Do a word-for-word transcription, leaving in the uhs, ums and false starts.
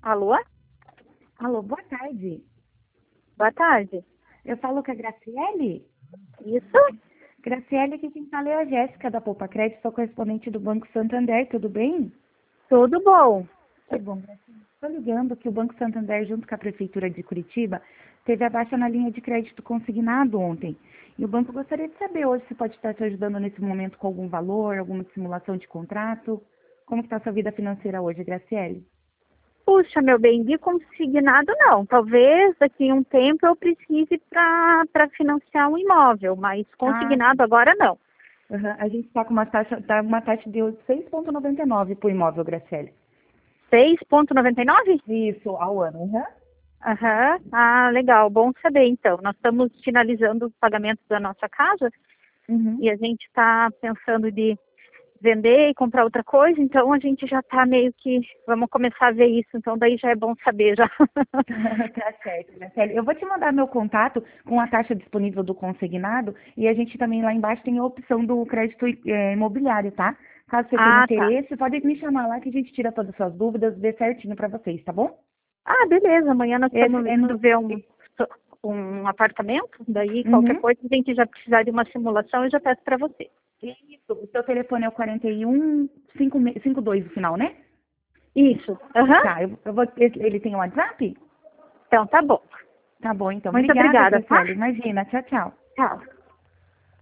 Alô? Alô, boa tarde. Boa tarde. Eu falo com a Graciele? Isso? Graciele, aqui quem fala é a Jéssica da Poupa Crédito, sou correspondente do Banco Santander, tudo bem? Tudo bom. Que bom, Graciele. Estou ligando que o Banco Santander, junto com a Prefeitura de Curitiba, teve a baixa na linha de crédito consignado ontem. E o banco gostaria de saber hoje se pode estar te ajudando nesse momento com algum valor, alguma simulação de contrato. Como está a sua vida financeira hoje, Graciele? Puxa, meu bem, de consignado não. Talvez daqui a um tempo eu precise para financiar um imóvel, mas Ah, consignado agora não. uhum. A gente está com uma taxa, tá uma taxa de seis vírgula noventa e nove por imóvel, Graciele. seis vírgula noventa e nove? Isso, ao ano. Uhum. Aham. Ah, legal. Bom saber, então. Nós estamos finalizando os pagamentos da nossa casa Uhum. e a gente está pensando de vender e comprar outra coisa, então a gente já está meio que, vamos começar a ver isso, então daí já é bom saber já. Tá certo, Graciele. Eu vou te mandar meu contato com a taxa disponível do consignado e a gente também lá embaixo tem a opção do crédito eh, imobiliário, tá? Caso você tenha Ah, tá. interesse, pode me chamar lá que a gente tira todas as suas dúvidas, vê certinho para vocês, tá bom? Ah, beleza. Amanhã nós Esse estamos é no... indo ver um, um apartamento. Daí, qualquer Uhum. coisa, a gente já precisar de uma simulação, eu já peço para você. Isso, o seu telefone é o quarenta e um cinquenta e dois no final, né? Isso. Aham. Tá, eu, eu vou, ele tem um WhatsApp? Então, tá bom. Tá bom, então. Muito Obrigada, obrigada, tá? Graciele. Imagina. Tchau, tchau. Tchau.